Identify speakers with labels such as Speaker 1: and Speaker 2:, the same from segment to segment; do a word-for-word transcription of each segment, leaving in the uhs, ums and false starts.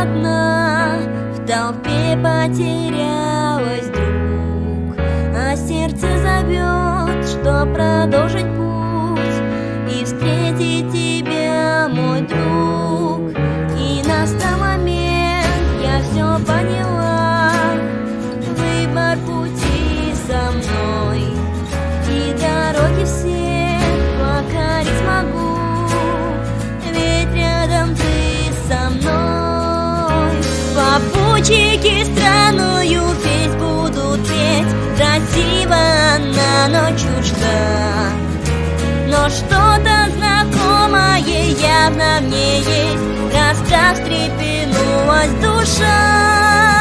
Speaker 1: одна, в толпе потерялась вдруг, а сердце зовет, что продолжить путь и встретить тебя, мой друг. И настал момент, я все поняла, выбор пути со мной, и дороги все покорить смогу, ведь рядом ты со мной. Попутчики странную песнь будут петь, красиво она, но чужда, но что-то знакомое явно мне есть, раз встрепенулась душа.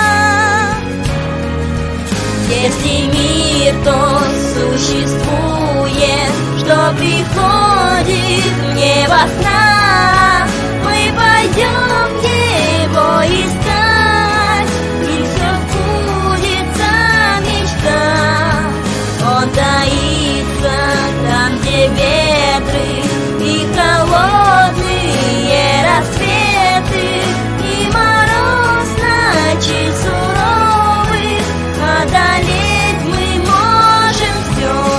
Speaker 1: Если мир тот существует, что приходит мне во снах, мы пойдем его искать, и все сбудется мечта. Он таится там, где ветры и холодные рассветы, и мороз ночей суровых одолеть мы можем все.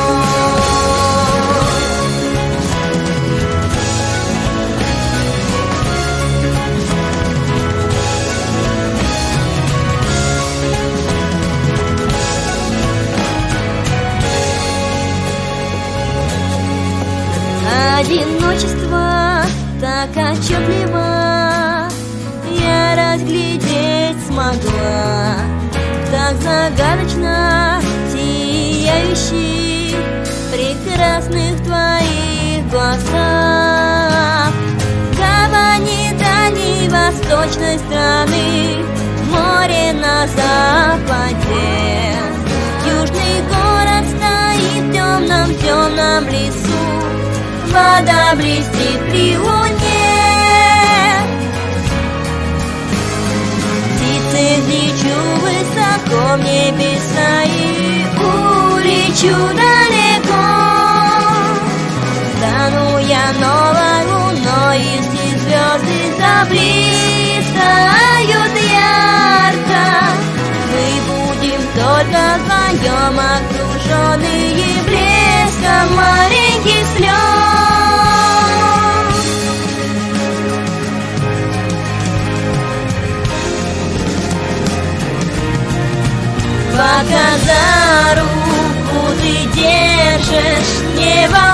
Speaker 1: Одиночество так отчетливо я разглядеть смогла, так загадочно сияющий в прекрасных твоих глазах. Гавани дальней восточной страны, море на западе, южный город стоит в темном-темном лесу, вода блестит при луне. Птицы взлечу высоко в небеса и улечу далеко. Стану я новой луной, если звезды заблистают ярко. Мы будем только вдвоем, окруженные блеском маленьких слез. Пока за руку ты держишь, не волнуйся.